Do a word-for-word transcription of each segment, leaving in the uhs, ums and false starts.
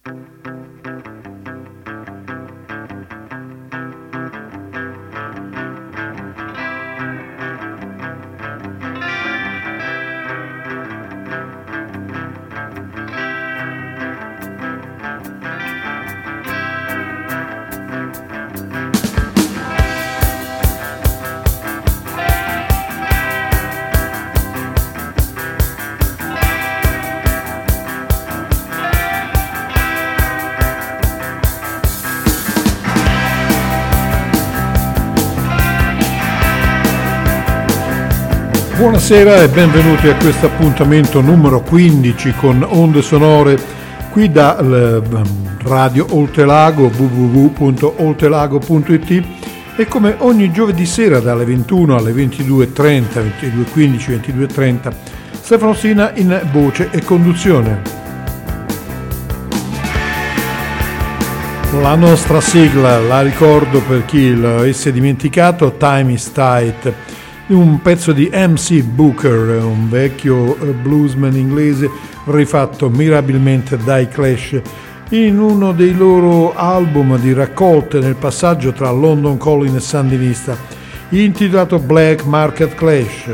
Buonasera e benvenuti a questo appuntamento numero quindici con Onde Sonore qui da Radio Oltelago, w w w punto oltelago punto i t, e come ogni giovedì sera dalle ventuno alle ventidue e trenta, ventidue e quindici, ventidue e trenta, Stefano Sina in voce e conduzione. La nostra sigla, la ricordo per chi l'avesse dimenticato, Time is Tight, un pezzo di M C Booker, un vecchio bluesman inglese rifatto mirabilmente dai Clash in uno dei loro album di raccolte nel passaggio tra London Calling e Sandinista, intitolato Black Market Clash.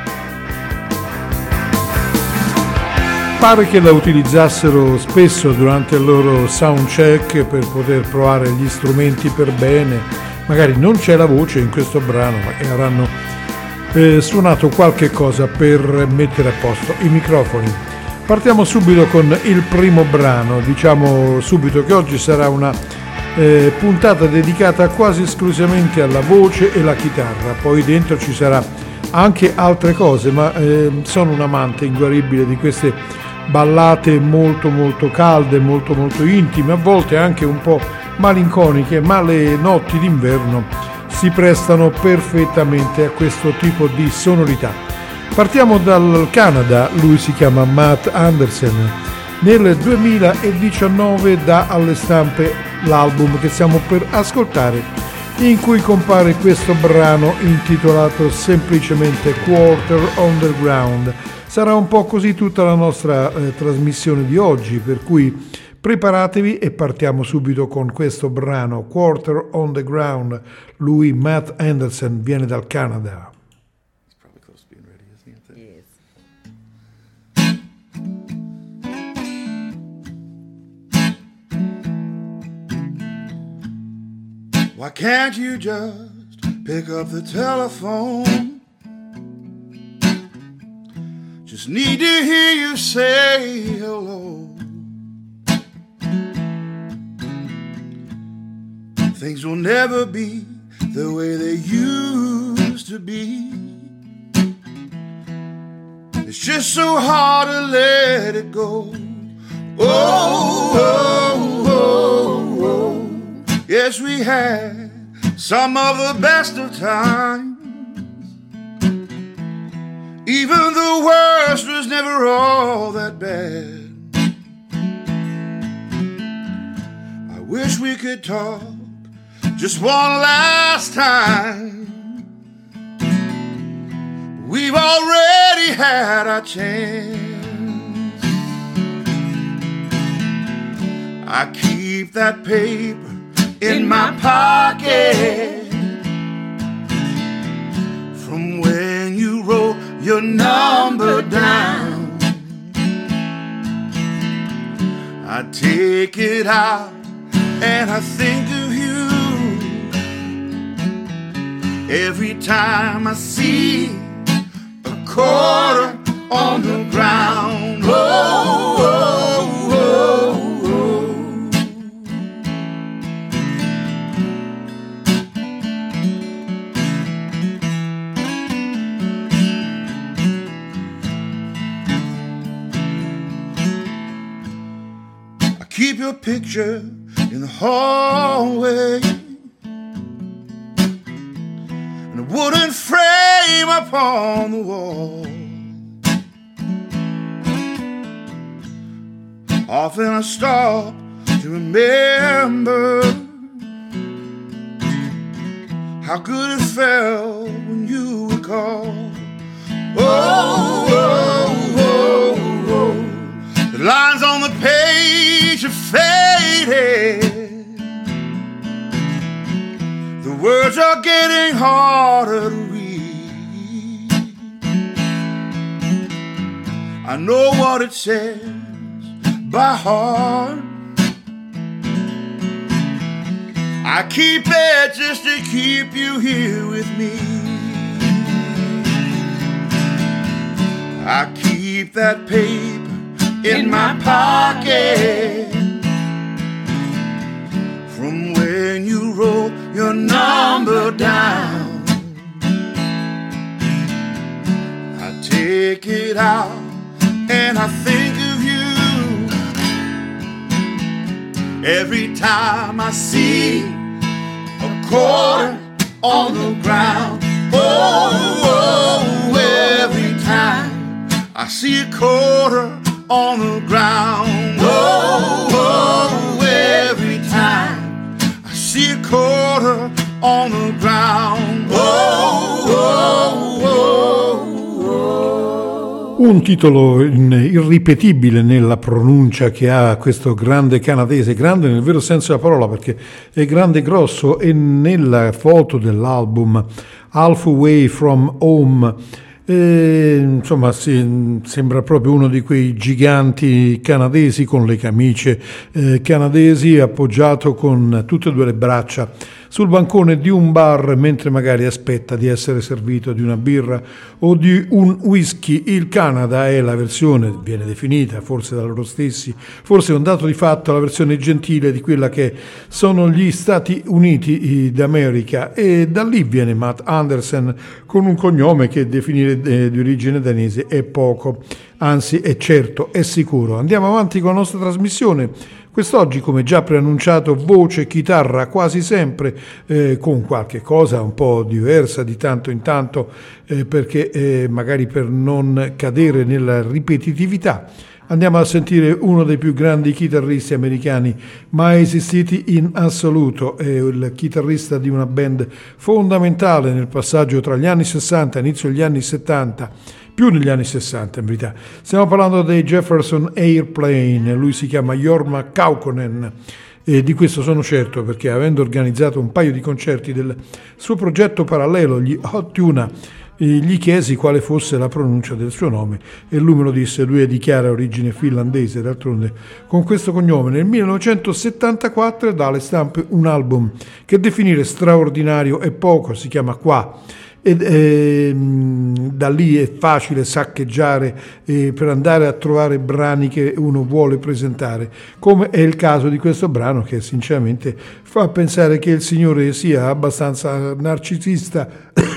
Pare che la utilizzassero spesso durante il loro soundcheck per poter provare gli strumenti per bene. Magari non c'è la voce in questo brano, ma avranno Eh, suonato qualche cosa per mettere a posto i microfoni. Partiamo subito con il primo brano. Diciamo subito che oggi sarà una eh, puntata dedicata quasi esclusivamente alla voce e alla chitarra, poi dentro ci sarà anche altre cose, ma eh, sono un amante inguaribile di queste ballate molto molto calde, molto molto intime, a volte anche un po' malinconiche, ma le notti d'inverno si prestano perfettamente a questo tipo di sonorità. Partiamo dal Canada, lui si chiama Matt Anderson. Nel duemiladiciannove dà alle stampe l'album che stiamo per ascoltare, in cui compare questo brano intitolato semplicemente Quarter Underground. Sarà un po' così tutta la nostra eh, trasmissione di oggi, per cui preparatevi e partiamo subito con questo brano, Quarter on the Ground. Lui, Matt Anderson, viene dal Canada. Why can't you just pick up the telephone? Just need to hear you say hello. Things will never be the way they used to be. It's just so hard to let it go. Oh, oh, oh, oh. Yes, we had some of the best of times. Even the worst was never all that bad. I wish we could talk just one last time. We've already had our chance. I keep that paper in my pocket from when you wrote your number down. I take it out and I think of you every time I see a quarter on the ground. Oh, oh, oh, oh. I keep your picture in the hallway, wooden frame upon the wall. Often I stop to remember how good it felt when you would call. Oh, oh, oh, oh. The lines on the page are fair. are getting harder to read. I know what it says by heart. I keep it just to keep you here with me. I keep that paper in my pocket from when you wrote your number down. I take it out and I think of you every time I see a quarter on the ground. Oh, oh, every time I see a quarter on the ground. Oh, oh, every time I see a quarter on the ground. Oh, oh, oh, oh. Un titolo irripetibile nella pronuncia che ha questo grande canadese, grande nel vero senso della parola perché è grande e grosso, e nella foto dell'album Halfway from Home E, insomma, si, sembra proprio uno di quei giganti canadesi con le camicie eh, canadesi, appoggiato con tutte e due le braccia sul bancone di un bar mentre magari aspetta di essere servito di una birra o di un whisky. Il Canada è la versione, viene definita forse da loro stessi, forse è un dato di fatto, la versione gentile di quella che sono gli Stati Uniti d'America, e da lì viene Matt Anderson con un cognome che definire eh, di origine danese è poco, anzi è certo, è sicuro. Andiamo avanti con la nostra trasmissione. Quest'oggi, come già preannunciato, voce, chitarra quasi sempre, eh, con qualche cosa un po' diversa di tanto in tanto, eh, perché eh, magari per non cadere nella ripetitività. Andiamo a sentire uno dei più grandi chitarristi americani mai esistiti in assoluto, è il chitarrista di una band fondamentale nel passaggio tra gli anni sessanta e inizio degli anni settanta, più negli anni sessanta in verità. Stiamo parlando dei Jefferson Airplane, lui si chiama Jorma Kaukonen, e di questo sono certo perché, avendo organizzato un paio di concerti del suo progetto parallelo, gli Hot Tuna, gli chiesi quale fosse la pronuncia del suo nome e lui me lo disse. Lui è di chiara origine finlandese, d'altronde con questo cognome nel millenovecentosettantaquattro dà alle stampe un album che definire straordinario è poco, si chiama Qua. Ed, eh, da lì è facile saccheggiare eh, per andare a trovare brani che uno vuole presentare, come è il caso di questo brano che sinceramente fa pensare che il signore sia abbastanza narcisista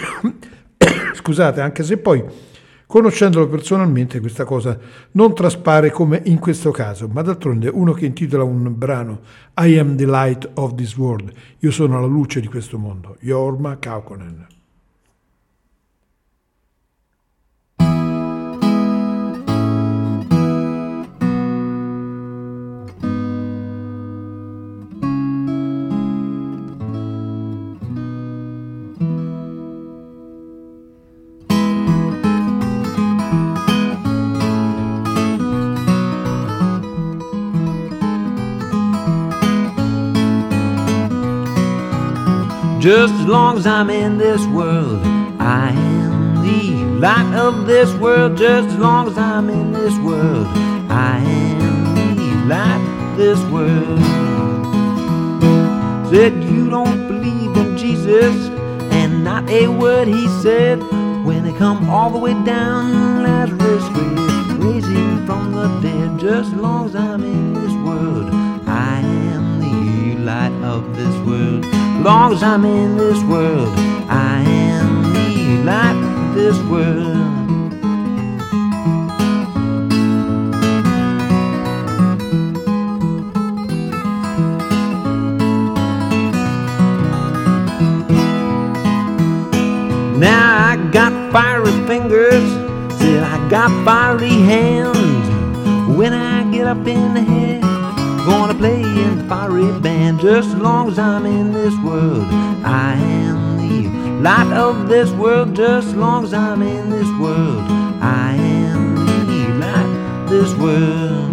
scusate, anche se poi conoscendolo personalmente questa cosa non traspare come in questo caso, ma d'altronde uno che intitola un brano I am the light of this world, io sono la luce di questo mondo, Jorma Kaukonen. Just as long as I'm in this world, I am the light of this world. Just as long as I'm in this world, I am the light of this world. Said you don't believe in Jesus, and not a word he said. When they come all the way down Lazarus' grave, raise him from the dead. Just as long as I'm in this world, I am the light of this world. As long as I'm in this world, I am the light of this world. Now I got fiery fingers, said I got fiery hands. When I get up in the head, gonna play in the fiery band. Just as long as I'm in this world, I am the light of this world. Just as long as I'm in this world, I am the light of this world.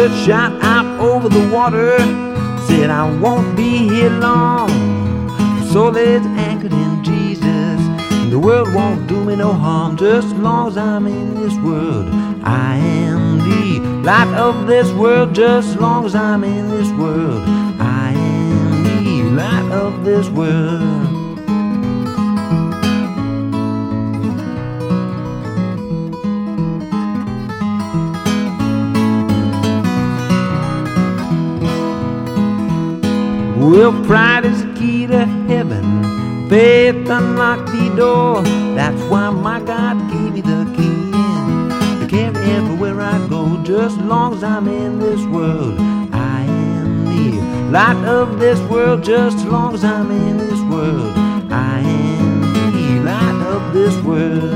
bird shot out over the water, said I won't be here long. My soul is anchored in Jesus, and the world won't do me no harm. Just as long as I'm in this world, I am the light of this world. Just as long as I'm in this world, I am the light of this world. Well, pride is the key to heaven, faith unlocked the door. That's why my God gave me the key to carry everywhere I go. Just as long as I'm in this world, I am the light of this world. Just as long as I'm in this world, I am the light of this world.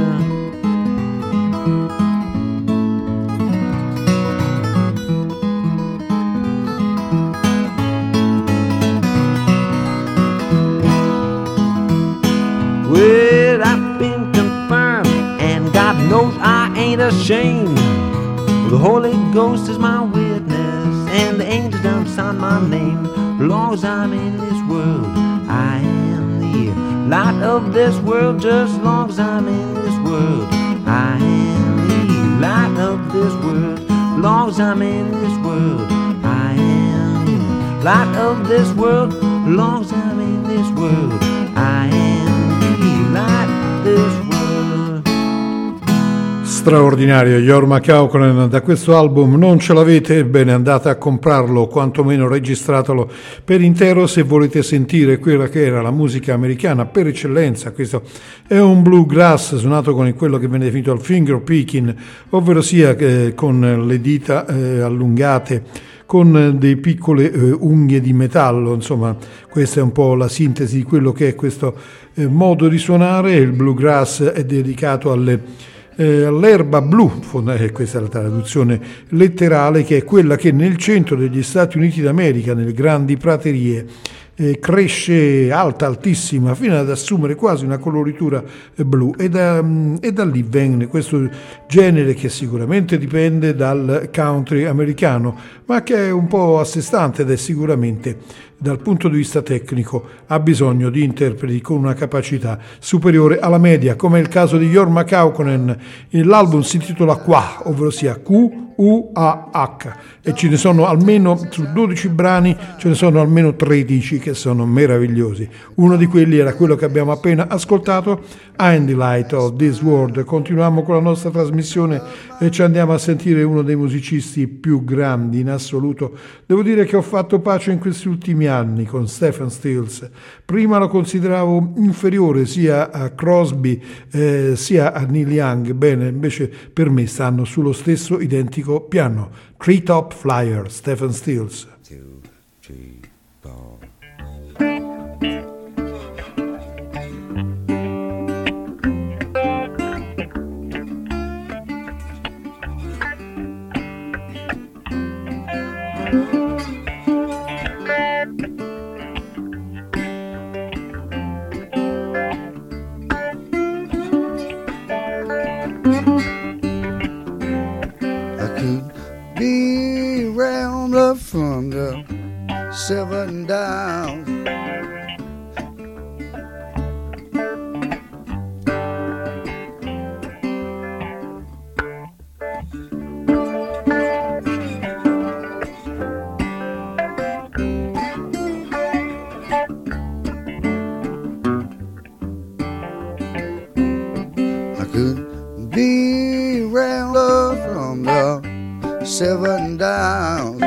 Well, I've been confirmed, and God knows I ain't ashamed. Well, the Holy Ghost is my witness, and the angels done sign my name. As long as I'm in this world, I am the light of this world. Just as long as I'm in this world, I am the light of this world. As long as I'm in this world, I am the light of this world. As long as I'm in this world, I am straordinario Jorma Kaukonen. Da questo album non ce l'avete? Ebbene, andate a comprarlo o quantomeno registratelo per intero se volete sentire quella che era la musica americana per eccellenza. Questo è un bluegrass suonato con quello che viene definito il finger picking, ovvero sia eh, con le dita eh, allungate, con delle piccole eh, unghie di metallo. Insomma, questa è un po' la sintesi di quello che è questo eh, modo di suonare. Il bluegrass è dedicato alle Eh, all'erba blu, eh, questa è la traduzione letterale, che è quella che nel centro degli Stati Uniti d'America, nelle grandi praterie, eh, cresce alta, altissima, fino ad assumere quasi una coloritura eh, blu, e da, e da lì viene questo genere che sicuramente dipende dal country americano, ma che è un po' a sé stante ed è sicuramente, dal punto di vista tecnico, ha bisogno di interpreti con una capacità superiore alla media, come è il caso di Jorma Kaukonen. L'album si intitola Qua, ovvero sia Q U A H, e ce ne sono almeno, su dodici brani, ce ne sono almeno tredici che sono meravigliosi. Uno di quelli era quello che abbiamo appena ascoltato, I'm the Light of This World. Continuiamo con la nostra trasmissione e ci andiamo a sentire uno dei musicisti più grandi in assoluto. Devo dire che ho fatto pace in questi ultimi anni con Stephen Stills. Prima lo consideravo inferiore sia a Crosby eh, sia a Neil Young. Bene, invece per me stanno sullo stesso identico piano. Treetop Flyer, Stephen Stills. Two, three, four. From the seven down, I could be around from the seven down.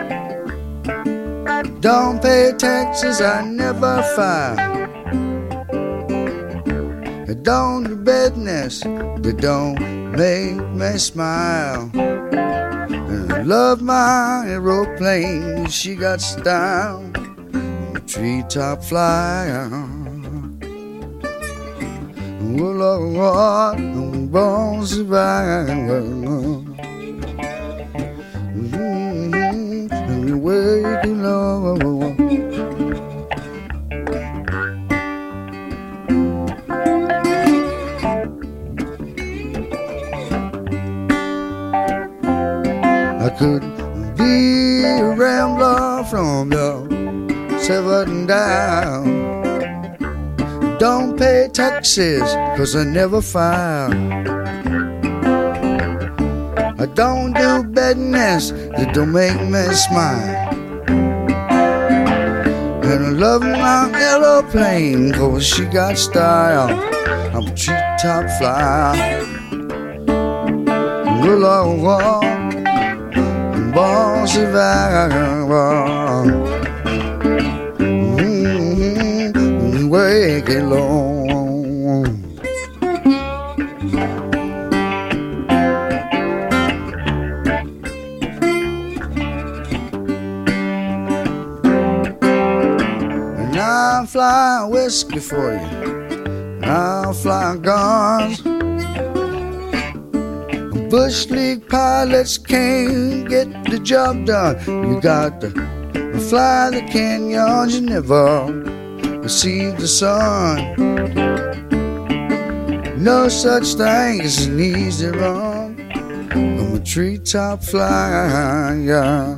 Don't pay taxes, I never file. Don't do business that don't make me smile. I love my aeroplane, she got style. Treetop flyer. Well, Lord, I'm born survivor. Way too long. I could be down from your seven down. Don't pay taxes, cause I never file. I don't do business that don't make me smile. And I love my aeroplane, cause she got style. I'm a treetop flyer. Well, I walk, bossy vagabond. Mm-hmm, wake it long. And I'll fly whiskey for you. I'll fly guns. Bush League pilots can't get the job done. You got to fly the canyons. You never see the sun. No such thing as an easy run. I'm a treetop flyer.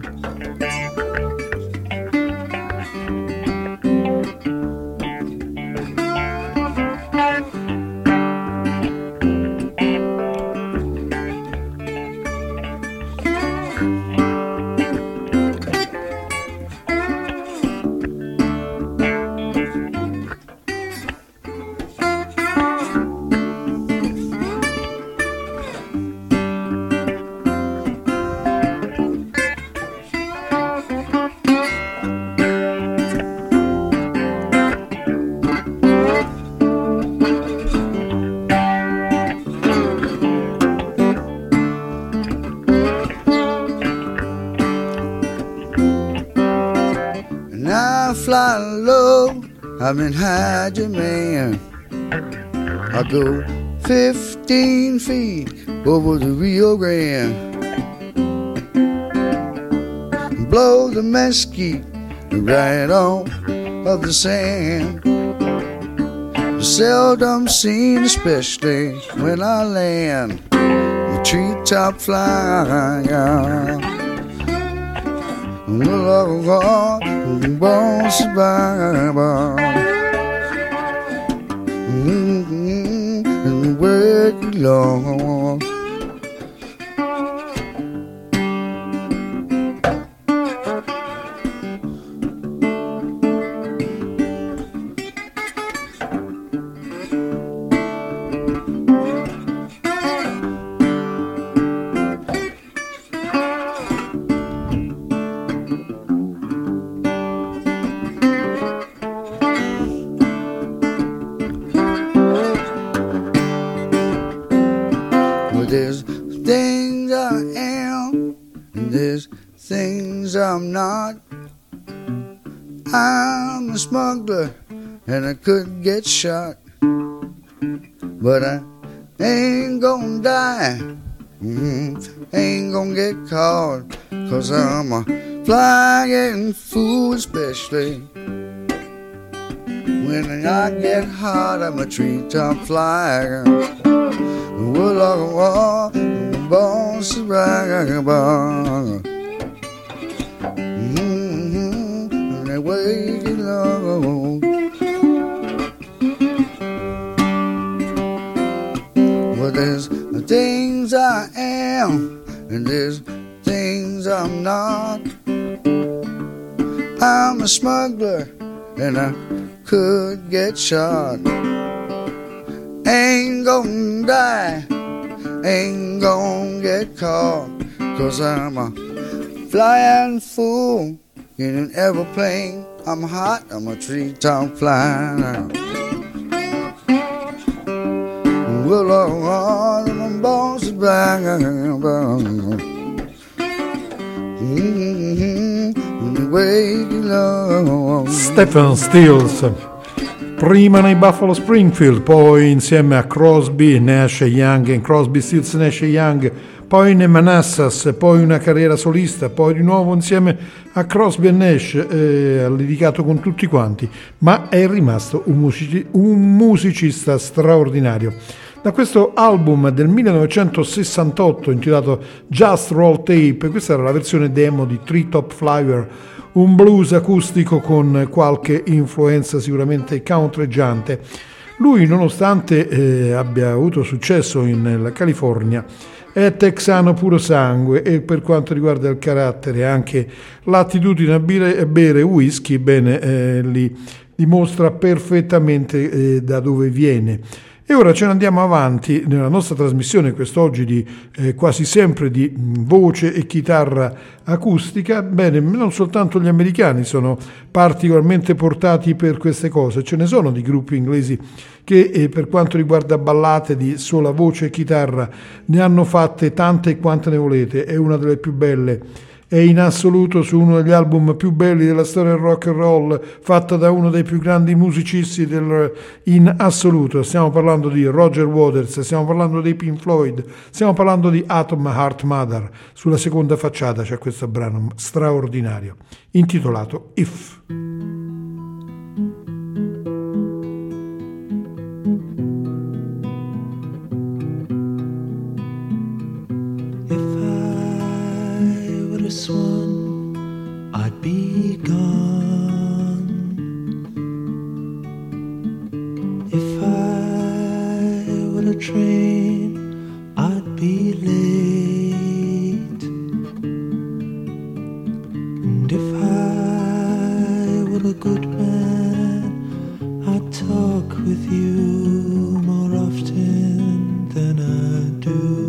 I'm in high demand. I go fifteen feet over the Rio Grande. Blow the mesquite right off of the sand. Seldom seen, especially when I land. The treetop flyer. Well, I bones survivor. And work long. There's things I am, and there's things I'm not. I'm a smuggler, and I could get shot, but I ain't gonna die, mm-hmm. Ain't gonna get caught, cause I'm a flying fool, especially when I get hot. I'm a treetop flyer. Well, I walk, bones to vagabond. Mm-hmm, and they wait long. Well, there's things I am, and there's things I'm not. I'm a smuggler, and I could get shot. Ain't gonna die, ain't gonna get caught, cause I'm a flying fool in an aeroplane. I'm hot, I'm a treetop flyer. Well, all of my bones are black. Stephen Stills. Prima nei Buffalo Springfield, poi insieme a Crosby, Nash e Young, e Crosby, Stills, Nash e Young, poi nei Manassas, poi una carriera solista, poi di nuovo insieme a Crosby e Nash, eh, ha litigato con tutti quanti, ma è rimasto un, musici- un musicista straordinario. Da questo album del millenovecentosessantotto intitolato Just Roll Tape, questa era la versione demo di Treetop Flyer, un blues acustico con qualche influenza sicuramente countreggiante. Lui, nonostante eh, abbia avuto successo in California, è texano puro sangue e per quanto riguarda il carattere e anche l'attitudine a bere, a bere whisky, bene, eh, li dimostra perfettamente eh, da dove viene. E ora ce ne andiamo avanti nella nostra trasmissione quest'oggi di eh, quasi sempre di voce e chitarra acustica. Bene, non soltanto gli americani sono particolarmente portati per queste cose, ce ne sono di gruppi inglesi che eh, per quanto riguarda ballate di sola voce e chitarra ne hanno fatte tante quante ne volete. È una delle più belle, è in assoluto su uno degli album più belli della storia del rock and roll, fatta da uno dei più grandi musicisti del, in assoluto. Stiamo parlando di Roger Waters, stiamo parlando dei Pink Floyd, stiamo parlando di Atom Heart Mother. Sulla seconda facciata c'è questo brano straordinario intitolato If. Swan, I'd be gone. If I were a train, I'd be late. And if I were a good man, I'd talk with you more often than I do.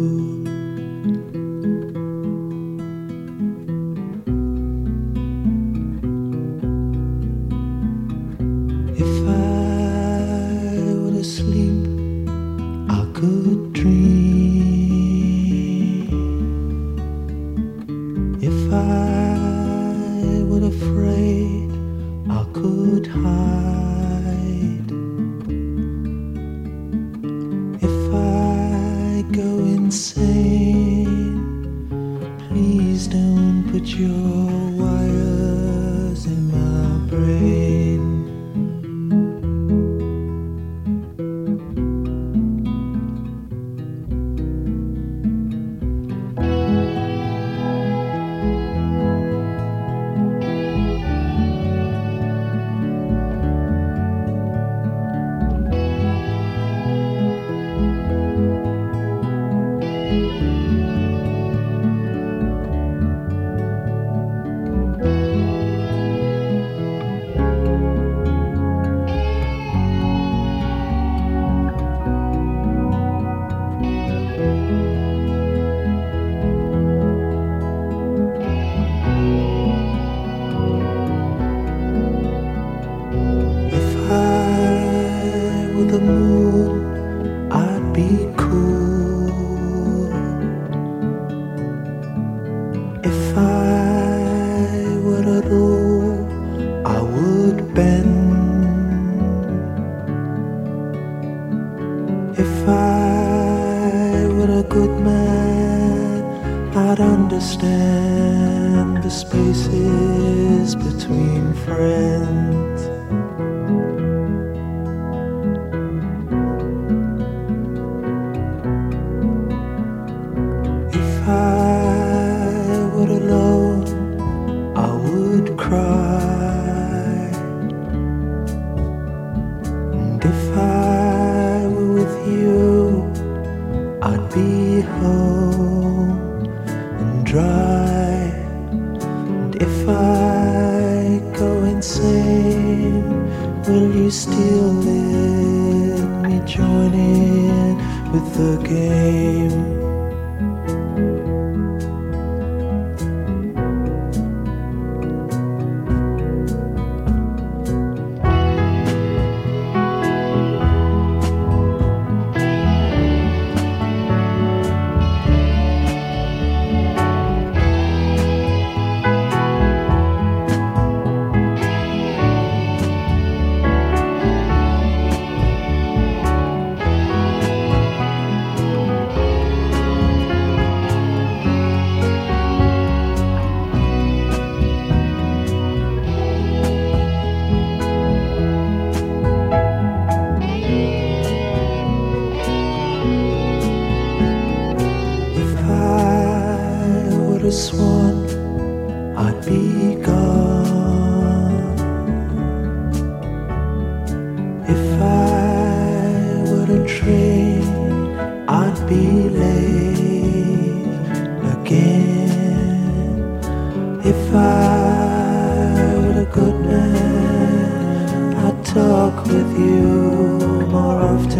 with you more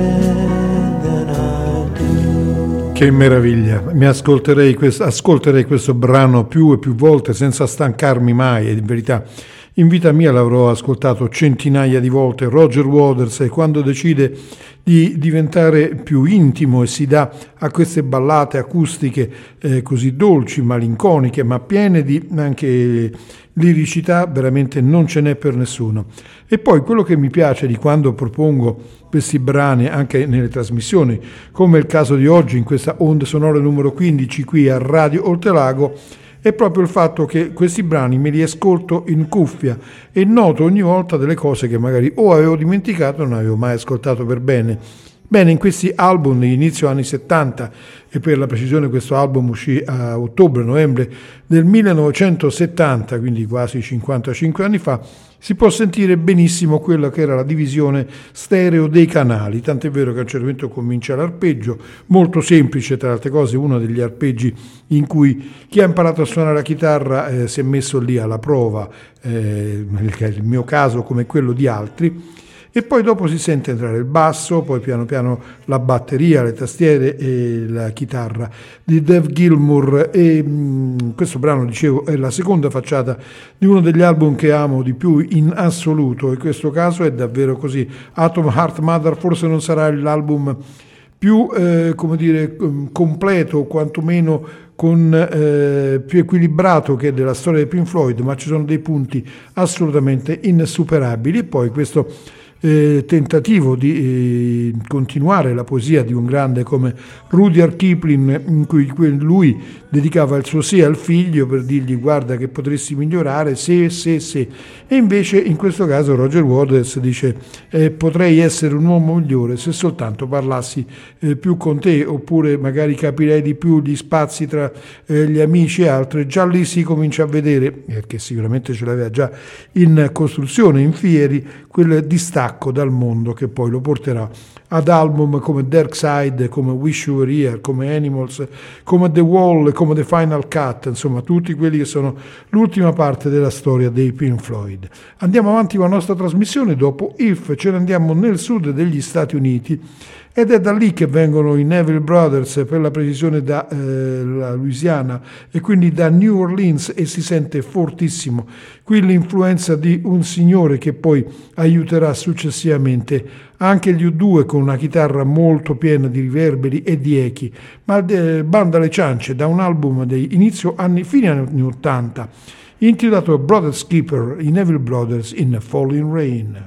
often than I do. Che meraviglia, mi ascolterei, quest- ascolterei questo brano più e più volte senza stancarmi mai, e in verità in vita mia l'avrò ascoltato centinaia di volte. Roger Waters, e quando decide di diventare più intimo e si dà a queste ballate acustiche eh, così dolci, malinconiche, ma piene di anche liricità, veramente non ce n'è per nessuno. E poi quello che mi piace di quando propongo questi brani anche nelle trasmissioni, come il caso di oggi in questa Onde Sonore numero quindici qui a Radio Oltrelago, è proprio il fatto che questi brani me li ascolto in cuffia e noto ogni volta delle cose che magari o avevo dimenticato o non avevo mai ascoltato per bene. Bene, in questi album di inizio anni settanta, e per la precisione questo album uscì a ottobre-novembre del millenovecentosettanta, quindi quasi cinquantacinque anni fa, si può sentire benissimo quella che era la divisione stereo dei canali, tant'è vero che a un certo punto comincia l'arpeggio, molto semplice, tra le altre cose uno degli arpeggi in cui chi ha imparato a suonare la chitarra eh, si è messo lì alla prova, eh, nel mio caso come quello di altri, e poi dopo si sente entrare il basso, poi piano piano la batteria, le tastiere e la chitarra di Dave Gilmour. E mh, questo brano, dicevo, è la seconda facciata di uno degli album che amo di più in assoluto, e in questo caso è davvero così. Atom Heart Mother forse non sarà l'album più eh, come dire completo, o quantomeno con eh, più equilibrato che della storia di Pink Floyd, ma ci sono dei punti assolutamente insuperabili. E poi questo Eh, tentativo di eh, continuare la poesia di un grande come Rudyard Kipling, in cui lui dedicava il suo sì al figlio per dirgli guarda che potresti migliorare se, se, se, e invece in questo caso Roger Waters dice eh, potrei essere un uomo migliore se soltanto parlassi eh, più con te, oppure magari capirei di più gli spazi tra eh, gli amici e altro. Già lì si comincia a vedere, perché sicuramente ce l'aveva già in costruzione, in fieri, quel distacco dal mondo che poi lo porterà ad album come Dark Side, come Wish You Were Here, come Animals, come The Wall, come The Final Cut, insomma tutti quelli che sono l'ultima parte della storia dei Pink Floyd. Andiamo avanti con la nostra trasmissione. Dopo If ce ne andiamo nel sud degli Stati Uniti, ed è da lì che vengono i Neville Brothers, per la precisione da eh, la Louisiana, e quindi da New Orleans, e si sente fortissimo qui l'influenza di un signore che poi aiuterà successivamente anche gli U due con una chitarra molto piena di riverberi e di echi, ma eh, banda alle ciance da un album dei inizio anni, fine anni ottanta, intitolato Brothers Keeper, i Neville Brothers in Falling Rain.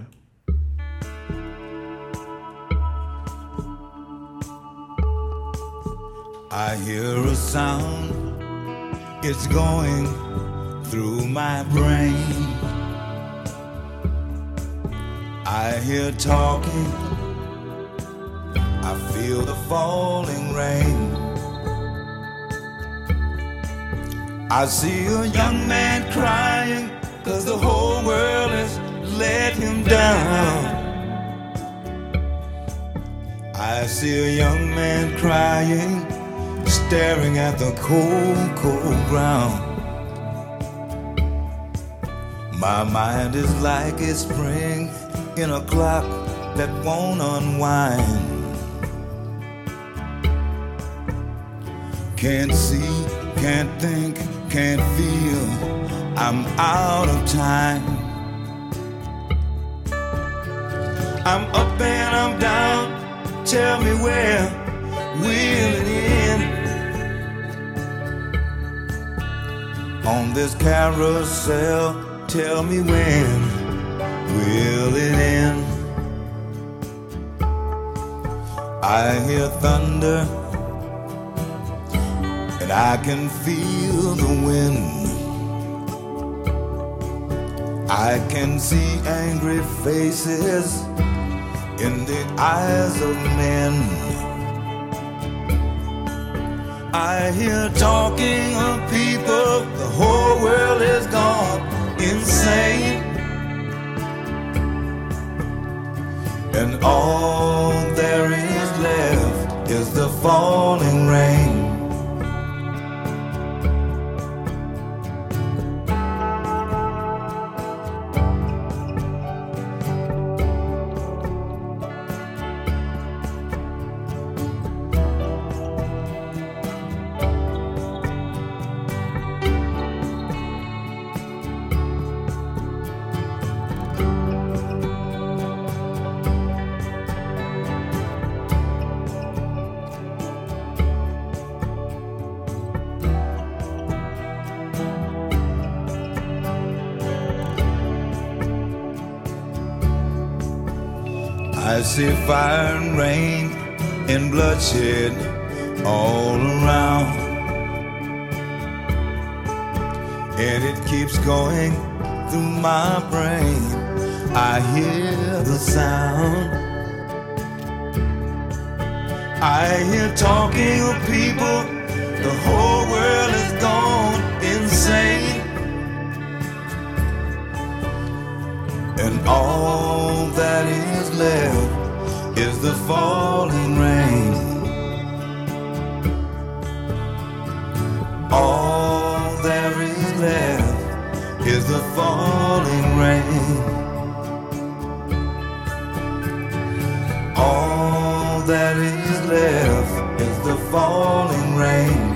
I hear a sound, it's going through my brain. I hear talking, I feel the falling rain. I see a young man crying, 'cause the whole world has let him down. I see a young man crying, staring at the cold, cold ground. My mind is like a spring in a clock that won't unwind. Can't see, can't think, can't feel, I'm out of time. I'm up and I'm down, tell me where will it end? On this carousel, tell me when will it end? I hear thunder and I can feel the wind. I can see angry faces in the eyes of men. I hear talking of people, the whole world is gone insane. And all there is left is the falling rain. I see fire and rain and bloodshed all around, and it keeps going through my brain. I hear the sound, I hear talking of people, the whole world has gone insane, and all that is left is the falling rain. All there is left is the falling rain. All that is left is the falling rain.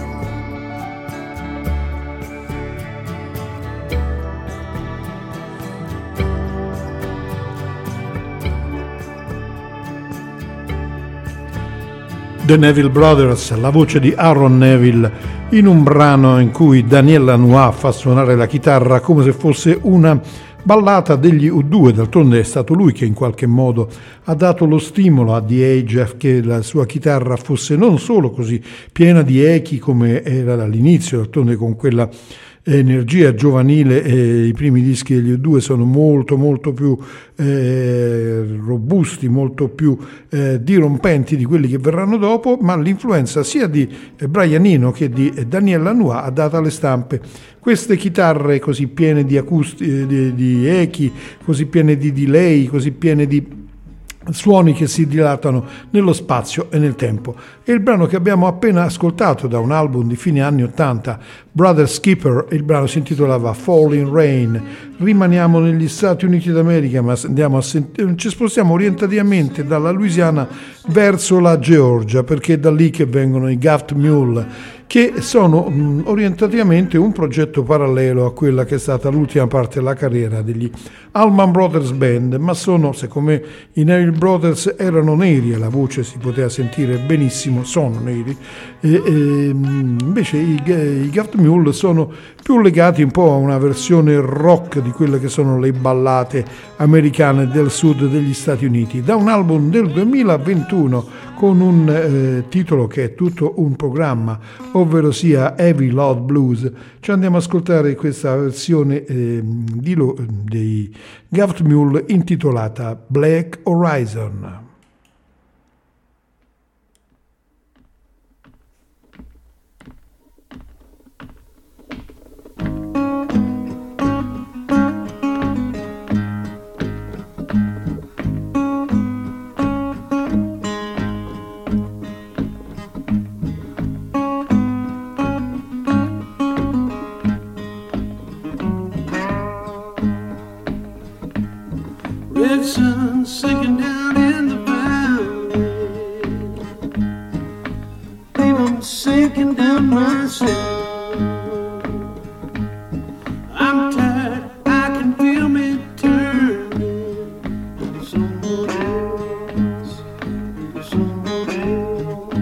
The Neville Brothers, la voce di Aaron Neville, in un brano in cui Daniel Lanois fa suonare la chitarra come se fosse una ballata degli U due. D'altronde è stato lui che in qualche modo ha dato lo stimolo a The Age affinché la sua chitarra fosse non solo così piena di echi come era all'inizio, d'altronde con quella energia giovanile, e i primi dischi degli U due sono molto molto più eh, robusti, molto più eh, dirompenti di quelli che verranno dopo, ma l'influenza sia di Brian Eno che di Daniel Lanois ha dato alle stampe queste chitarre così piene di acusti, di, di echi, così piene di delay, così piene di suoni che si dilatano nello spazio e nel tempo. E il brano che abbiamo appena ascoltato da un album di fine anni ottanta, Brother Skipper, il brano si intitolava Falling Rain. Rimaniamo negli Stati Uniti d'America, ma andiamo a sent- ci spostiamo orientativamente dalla Louisiana verso la Georgia, perché è da lì che vengono i Gaft Mule, che sono mh, orientativamente un progetto parallelo a quella che è stata l'ultima parte della carriera degli Allman Brothers Band, ma sono, siccome i Neville Brothers erano neri e la voce si poteva sentire benissimo, sono neri, e, e, invece i, i Gaft Mule sono più legati un po' a una versione rock di quelle che sono le ballate americane del sud degli Stati Uniti, da un album del duemilaventuno con un eh, titolo che è tutto un programma, ovvero sia Heavy Load Blues. Ci andiamo ad ascoltare questa versione eh, di lo, dei Gaft Mule intitolata Black Horizon. Red sun sinking down in the valley, babe, I'm sinking down myself. I'm tired, I can feel me turning into someone else, into someone else.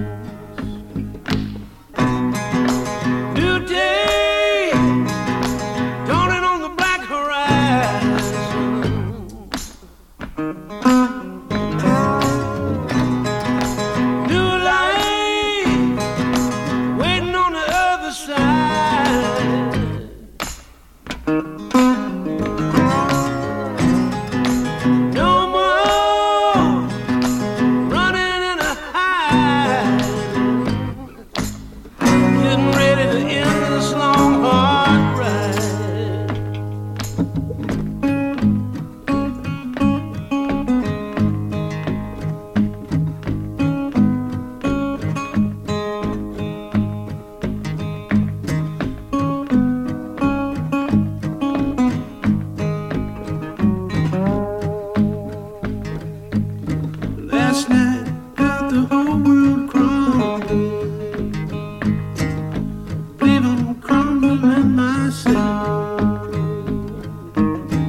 New day, dawning on the black horizon. New life waiting on the other side. No more running in a high, getting ready to end this long hard ride. Last night got the whole world crumbling, believe I'm crumbling myself.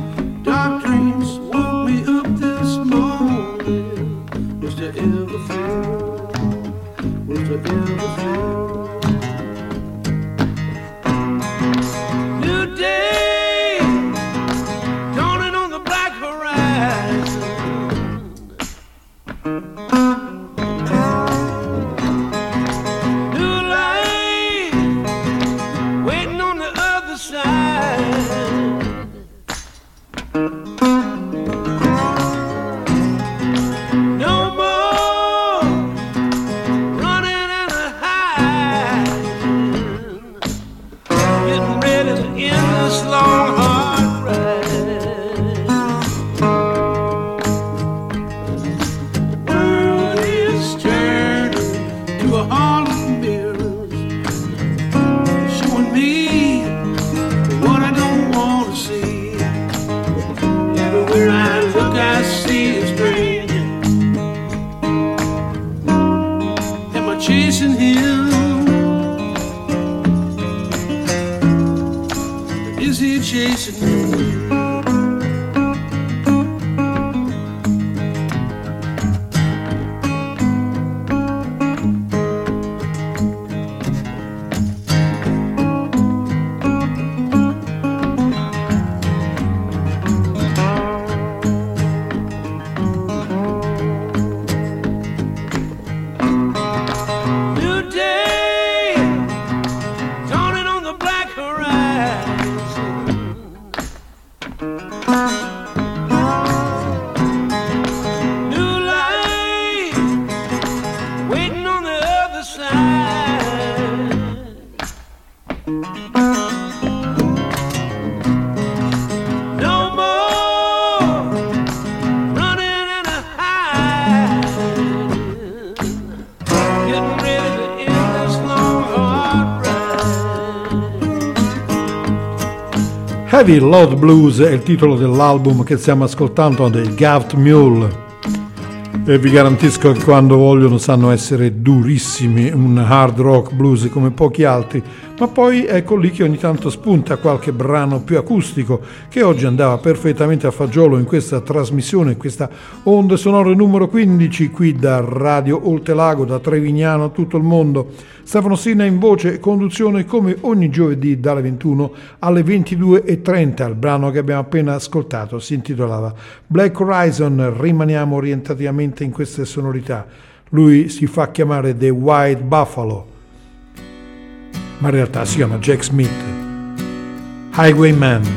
Heavy Load Blues è il titolo dell'album che stiamo ascoltando dei Gaft Mule, e vi garantisco che quando vogliono sanno essere durissimi, un hard rock blues come pochi altri, ma poi ecco lì che ogni tanto spunta qualche brano più acustico che oggi andava perfettamente a fagiolo in questa trasmissione, in questa Onde Sonore numero quindici, qui da Radio Oltelago, da Trevignano a tutto il mondo. Stefano Sinna in voce e conduzione come ogni giovedì dalle ventuno alle ventidue e trenta. Il brano che abbiamo appena ascoltato si intitolava Black Horizon. Rimaniamo orientativamente in queste sonorità. Lui si fa chiamare The White Buffalo, ma in realtà si chiama Jack Smith. Highwayman.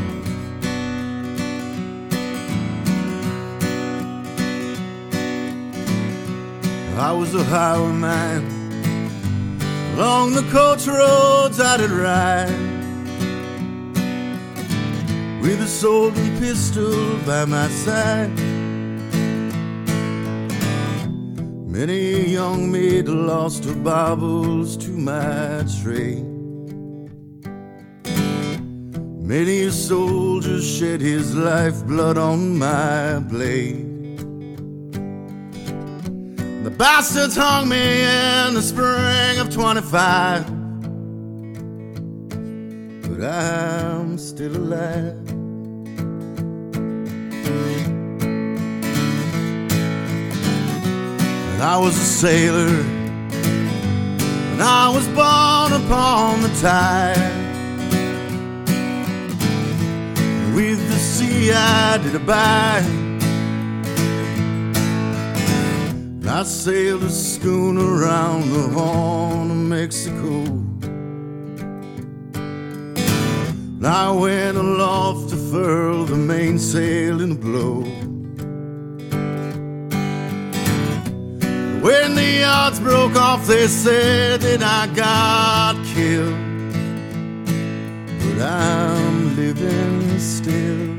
I was a highwayman. Along the coach roads I did ride, with a sword and pistol by my side. Many a young maid lost her baubles to my trade. Many a soldier shed his lifeblood on my blade. The bastards hung me in the spring of twenty-five, but I'm still alive. And I was a sailor, and I was born upon the tide. With the sea I did abide. I sailed a schooner around the Horn of Mexico. And I went aloft to furl the mainsail in a blow. When the yards broke off, they said that I got killed, but I'm living still.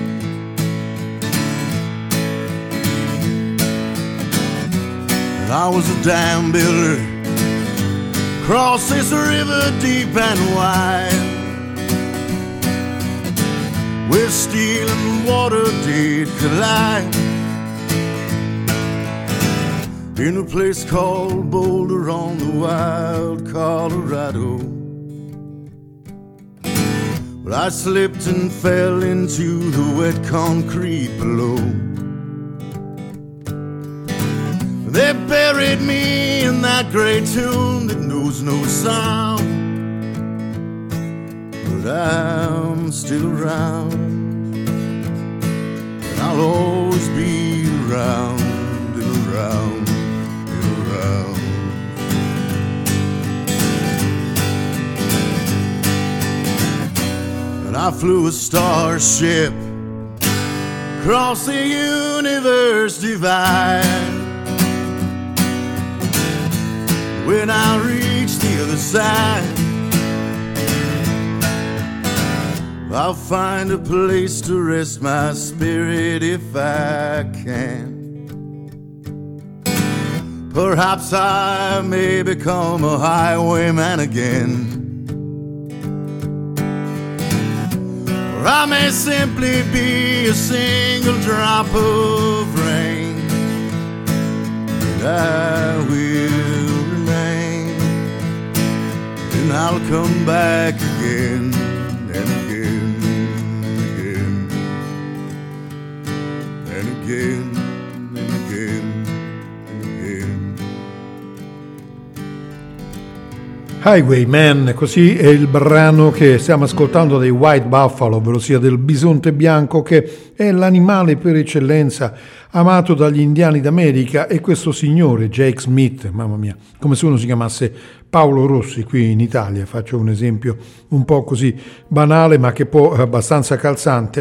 I was a dam builder, across this river deep and wide, where steel and water did collide. In a place called Boulder on the wild Colorado. But I slipped and fell into the wet concrete below. They buried me in that great tomb that knows no sound, but I'm still around, and I'll always be around and around and around. And I flew a starship across the universe divide. When I reach the other side, I'll find a place to rest my spirit if I can. Perhaps I may become a highwayman again, or I may simply be a single drop of rain, but I will. And I'll come back again and again, again, and again, and again, and again. Highwayman, così è il brano che stiamo ascoltando dei White Buffalo, ovvero sia del bisonte bianco, che è l'animale per eccellenza amato dagli indiani d'America, e questo signore Jake Smith, mamma mia, come se uno si chiamasse Paolo Rossi qui in Italia, faccio un esempio un po' così banale ma che può abbastanza calzante.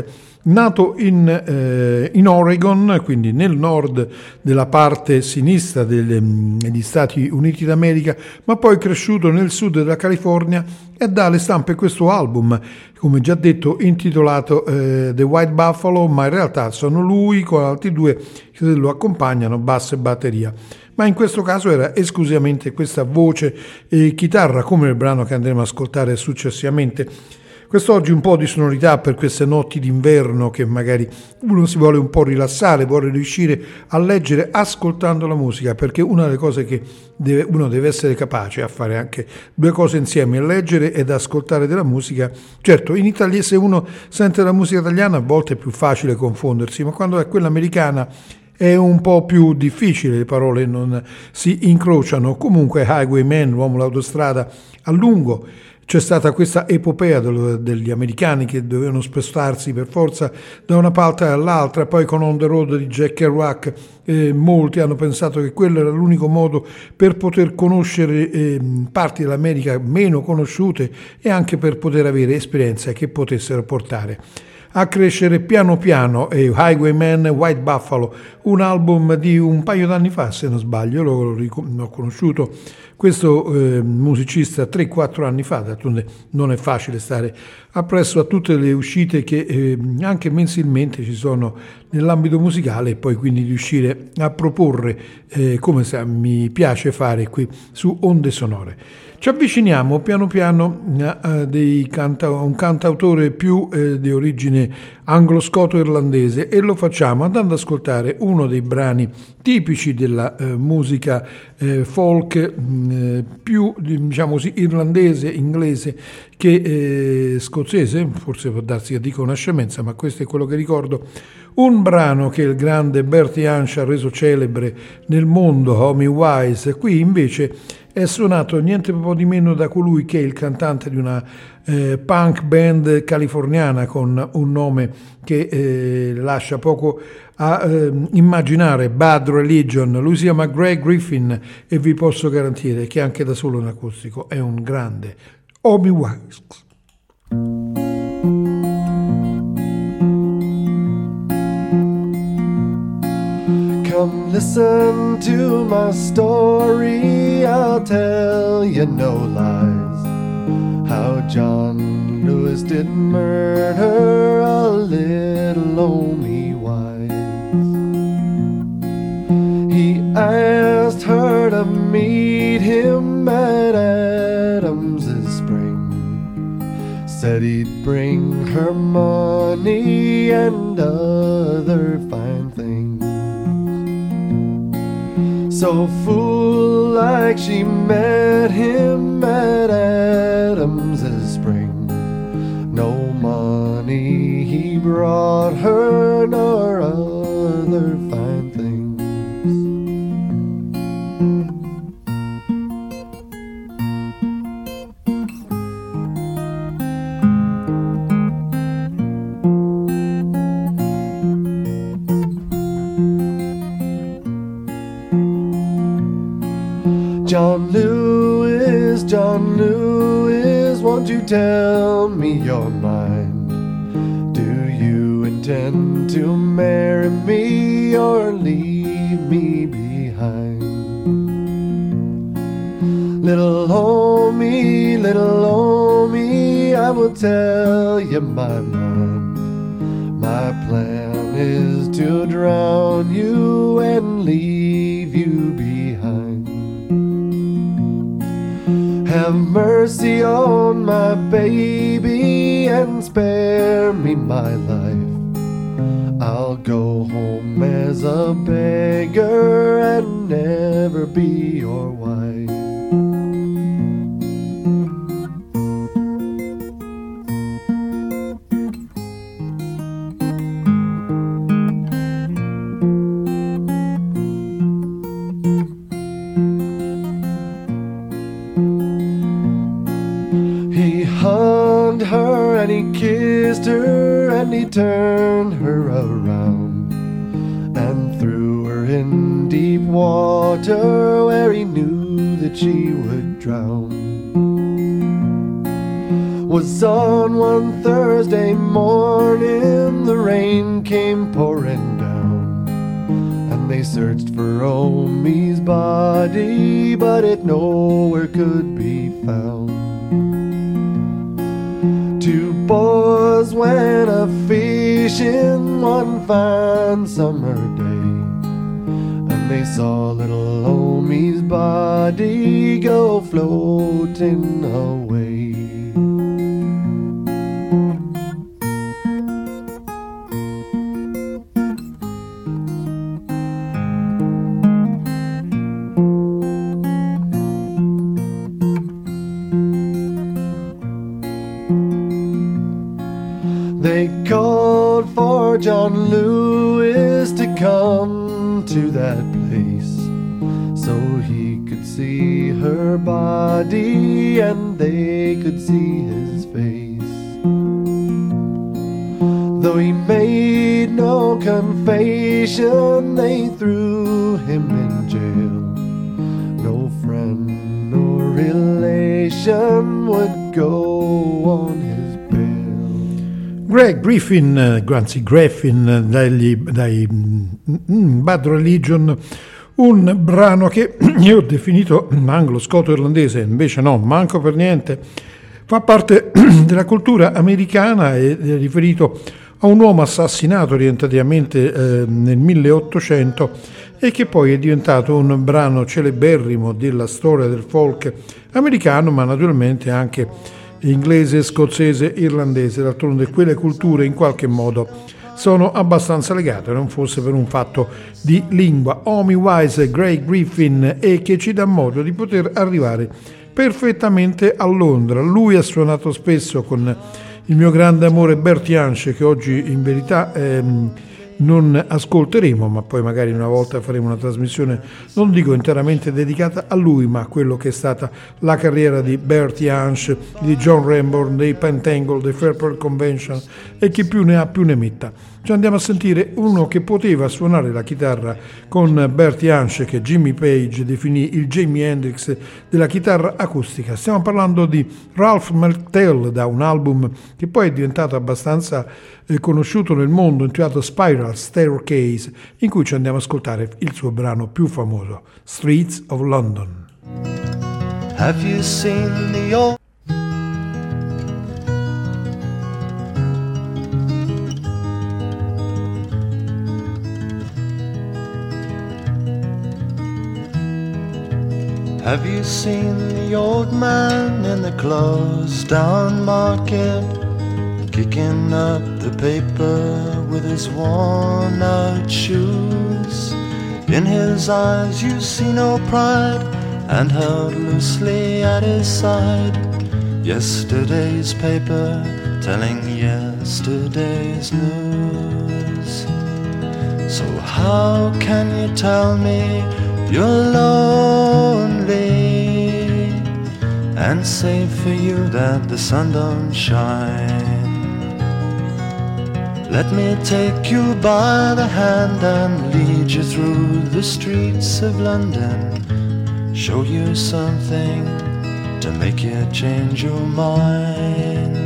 Nato in, eh, in Oregon, quindi nel nord della parte sinistra delle, degli Stati Uniti d'America, ma poi cresciuto nel sud della California, e dà alle stampe questo album, come già detto, intitolato eh, The White Buffalo, ma in realtà sono lui con altri due che lo accompagnano, basso e batteria. Ma in questo caso era esclusivamente questa voce e chitarra, come il brano che andremo ad ascoltare successivamente. Quest'oggi un po' di sonorità per queste notti d'inverno che magari uno si vuole un po' rilassare, vuole riuscire a leggere ascoltando la musica, perché una delle cose che deve, uno deve essere capace a fare anche due cose insieme, leggere ed ascoltare della musica. Certo, in Italia se uno sente la musica italiana a volte è più facile confondersi, ma quando è quella americana è un po' più difficile, le parole non si incrociano. Comunque Highwayman, l'uomo l'autostrada, a lungo c'è stata questa epopea degli americani che dovevano spostarsi per forza da una parte all'altra, poi con On the Road di Jack Kerouac eh, molti hanno pensato che quello era l'unico modo per poter conoscere eh, parti dell'America meno conosciute e anche per poter avere esperienze che potessero portare a crescere piano piano. E Highwayman, White Buffalo, un album di un paio d'anni fa se non sbaglio, l'ho, l'ho conosciuto questo eh, musicista tre quattro anni fa, d'altronde non è facile stare appresso a tutte le uscite che eh, anche mensilmente ci sono nell'ambito musicale e poi quindi riuscire a proporre eh, come mi piace fare qui su Onde Sonore. Ci avviciniamo piano piano a, dei canta, un cantautore più eh, di origine anglo-scoto-irlandese e lo facciamo andando ad ascoltare uno dei brani tipici della eh, musica eh, folk eh, più diciamo così irlandese, inglese che eh, scozzese, forse può darsi che dico una scemenza, ma questo è quello che ricordo. Un brano che il grande Bertie Hansch ha reso celebre nel mondo, Homey Wise, qui invece è suonato niente po' di meno da colui che è il cantante di una eh, punk band californiana con un nome che eh, lascia poco a eh, immaginare, Bad Religion. Lui si chiama Greg Griffin e vi posso garantire che anche da solo in acustico è un grande Homey Wise. Come listen to my story, I'll tell you no lies. How John Lewis did murder a little Homey Wise. He asked her to meet him at Adams's Spring. Said he'd bring her money and other fine things. So fool-like she met him at Adams's Spring. No money he brought her, nor other fine things. John Lewis, John Lewis, won't you tell me your mind? Do you intend to marry me or leave me behind? Little Homey, little Homey, I will tell you my mind. My plan is to drown you and leave you behind. Have mercy on my baby and spare me my life. I'll go home as a beggar and never be your wife. Her and he kissed her and he turned her around and threw her in deep water where he knew that she would drown. was on one Thursday morning. The rain came pouring down, and they searched for Omi's body, but it nowhere could be found. Two boys went a-fishing one fine summer day, and they saw little Omi's body go floating away. They called for John Lewis to come to that place, so he could see her body and they could see his face. Though he made no confession, they threw him in jail. No friend nor relation would go on his bail. Greg Griffin, anzi Griffin dagli, dai mm, Bad Religion, un brano che io ho definito anglo-scoto-irlandese, invece no, manco per niente, fa parte della cultura americana ed è riferito a un uomo assassinato orientativamente eh, nel milleottocento e che poi è diventato un brano celeberrimo della storia del folk americano, ma naturalmente anche inglese, scozzese, irlandese. D'altronde quelle culture in qualche modo sono abbastanza legate, non fosse per un fatto di lingua. Omi Wise, Greg Griffin, e che ci dà modo di poter arrivare perfettamente a Londra. Lui ha suonato spesso con il mio grande amore Bertie Hanche, che oggi in verità ehm, non ascolteremo, ma poi magari una volta faremo una trasmissione, non dico interamente dedicata a lui, ma a quello che è stata la carriera di Bertie Hanche, di John Renbourn, dei Pentangle, dei Fairport Convention e chi più ne ha più ne metta. Ci andiamo a sentire uno che poteva suonare la chitarra con Bertie Hanche, che Jimmy Page definì il Jimi Hendrix della chitarra acustica. Stiamo parlando di Ralph McTell, da un album che poi è diventato abbastanza eh, conosciuto nel mondo, intitolato Spiral Staircase, in cui ci andiamo a ascoltare il suo brano più famoso, Streets of London. Have you seen the old Have you seen the old man in the closed down market, kicking up the paper with his worn out shoes? In his eyes you see no pride, and held loosely at his side yesterday's paper telling yesterday's news. So how can you tell me you're lonely and say for you that the sun don't shine? Let me take you by the hand and lead you through the streets of London, show you something to make you change your mind.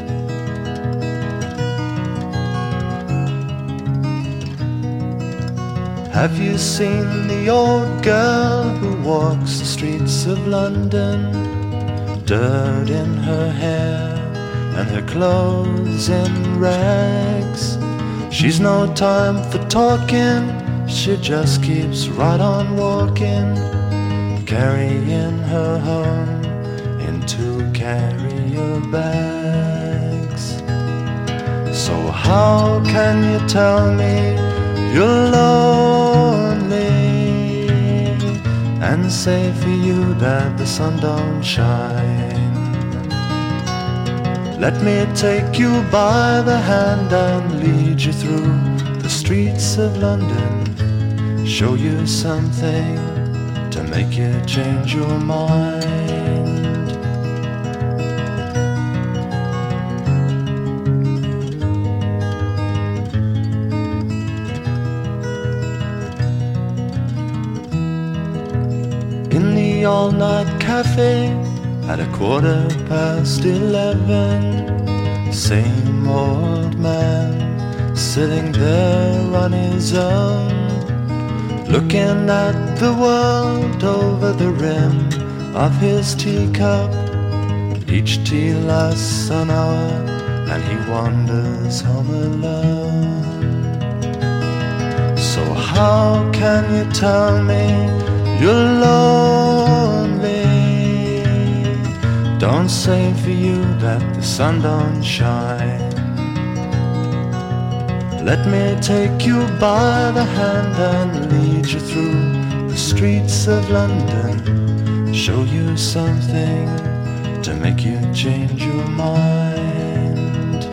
Have you seen the old girl who walks the streets of London? Dirt in her hair and her clothes in rags. She's no time for talking, she just keeps right on walking, carrying her home in two carrier bags. So how can you tell me you're lonely and say for you that the sun don't shine? Let me take you by the hand and lead you through the streets of London, show you something to make you change your mind. In the all-night cafe at a quarter past eleven. Same old man sitting there on his own, looking at the world over the rim of his teacup. Each tea lasts an hour and he wanders home alone. So how can you tell me you're lonely? Don't say for you that the sun don't shine. Let me take you by the hand and lead you through the streets of London, show you something to make you change your mind.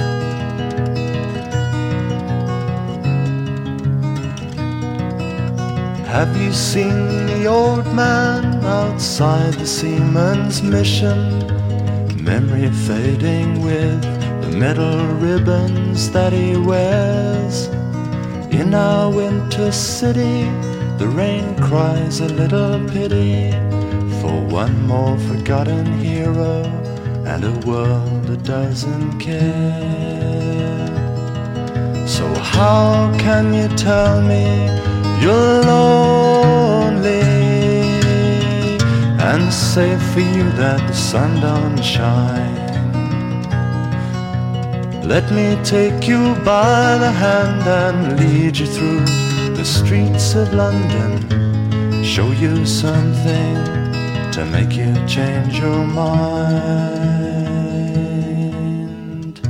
Have you seen the old man outside the Seaman's Mission? Memory fading with the metal ribbons that he wears. In our winter city, the rain cries a little pity for one more forgotten hero and a world that doesn't care. So how can you tell me you're lonely and say for you that the sun don't shine? Let me take you by the hand and lead you through the streets of London, show you something to make you change your mind.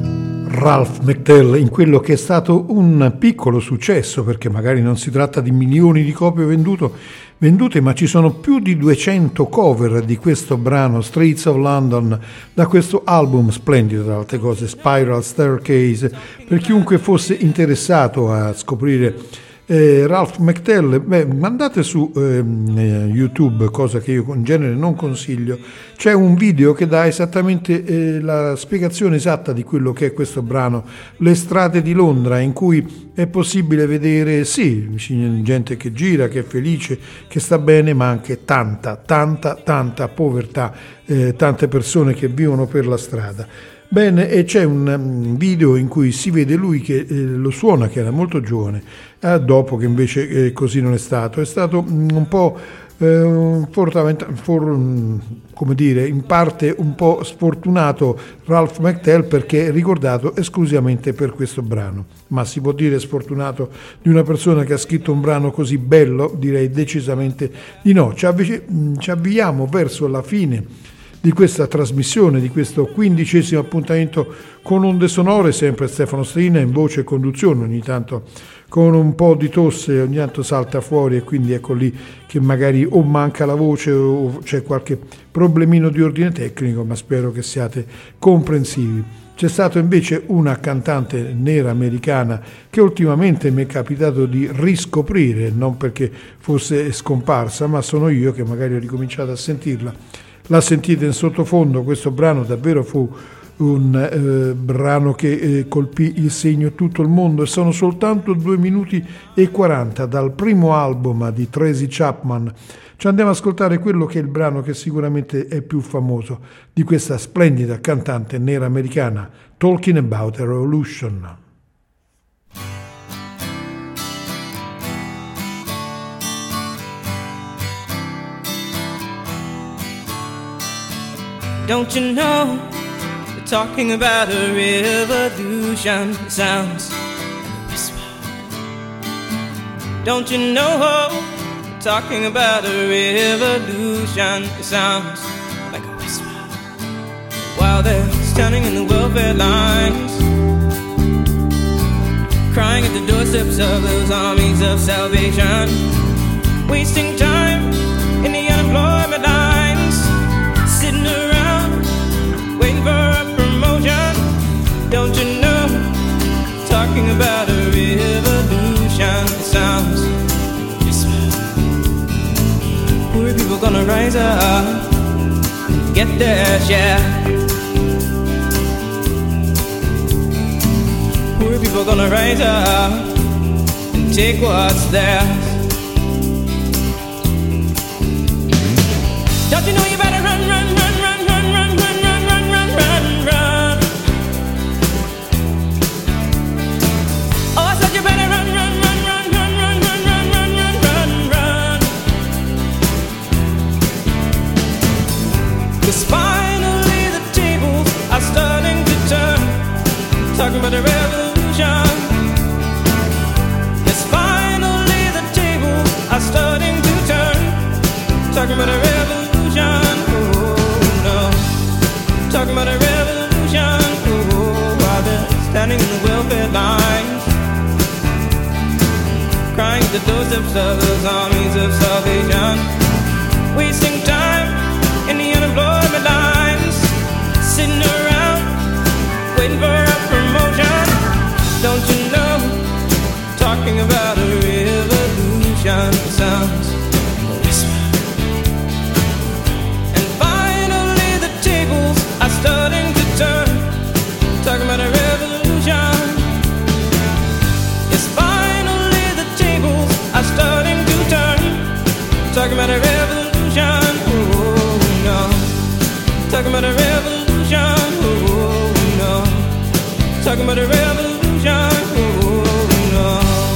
Ralph McTell in quello che è stato un piccolo successo, perché magari non si tratta di milioni di copie venduto, vendute, ma ci sono più di duecento cover di questo brano Streets of London da questo album splendido, tra le altre cose, Spiral Staircase. Per chiunque fosse interessato a scoprire Eh, Ralph McTell, beh, andate su eh, YouTube, cosa che io in genere non consiglio. C'è un video che dà esattamente eh, la spiegazione esatta di quello che è questo brano, Le strade di Londra, in cui è possibile vedere sì, gente che gira, che è felice, che sta bene, ma anche tanta, tanta, tanta povertà, eh, tante persone che vivono per la strada. Bene, e c'è un video in cui si vede lui che eh, lo suona, che era molto giovane, eh, dopo che invece eh, così non è stato. È stato un po' eh, for, for, come dire, in parte un po' sfortunato Ralph McTell, perché è ricordato esclusivamente per questo brano. Ma si può dire sfortunato di una persona che ha scritto un brano così bello? Direi decisamente di no. Ci, avvic- ci avviamo verso la fine di questa trasmissione, di questo quindicesimo appuntamento con Onde Sonore, sempre Stefano Strina in voce e conduzione, ogni tanto con un po' di tosse, ogni tanto salta fuori e quindi ecco lì che magari o manca la voce o c'è qualche problemino di ordine tecnico, ma spero che siate comprensivi. C'è stata invece una cantante nera americana che ultimamente mi è capitato di riscoprire, non perché fosse scomparsa, ma sono io che magari ho ricominciato a sentirla. La sentite in sottofondo, questo brano davvero fu un eh, brano che eh, colpì il segno tutto il mondo, e sono soltanto due minuti e quaranta dal primo album di Tracy Chapman. Ci andiamo ad ascoltare quello che è il brano che sicuramente è più famoso di questa splendida cantante nera americana, Talking About a Revolution. Don't you know, they're talking about a revolution, it sounds like a whisper. Don't you know, they're talking about a revolution, it sounds like a whisper. While they're standing in the welfare lines, crying at the doorsteps of those armies of salvation, wasting time in the unemployment lines, sitting around waiting for a promotion. Don't you know, talking about a revolution, it sounds whisper. Poor people gonna rise up and get their share. Poor people gonna rise up and take what's theirs. Don't you know you better run, run, run, run, are starting to turn. Talking about a revolution, oh no. Talking about a revolution, oh, while they're standing in the welfare lines, crying at the doorsteps of those armies of salvation, wasting time in the unemployment lines, sitting around waiting for a promotion. Don't you know, talking about a revolution sounds a whisper. And finally the tables are starting to turn. Talking about a revolution. Yes, finally the tables are starting to turn. Talking about a revolution, oh no. Talking about a revolution, oh no. Talking about a revolution, oh no.